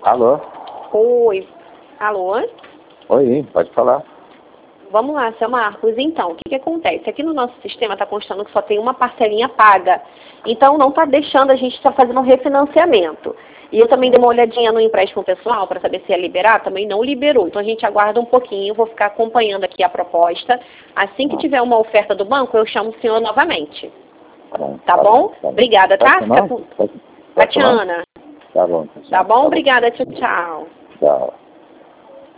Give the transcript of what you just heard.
Alô? Oi. Alô? Oi, pode falar. Vamos lá, seu Marcos. Então, o que acontece? Aqui no nosso sistema está constando que só tem uma parcelinha paga. Então, não está deixando a gente estar fazendo um refinanciamento. E eu também dei uma olhadinha no empréstimo pessoal para saber se ia liberar. Também não liberou. Então, a gente aguarda um pouquinho. Vou ficar acompanhando aqui a proposta. Assim que tiver uma oferta do banco, eu chamo o senhor novamente. Tá bom? Obrigada, tá? Tatiana. Tá bom. Tá bom? Obrigada. Tchau, tchau. Tchau.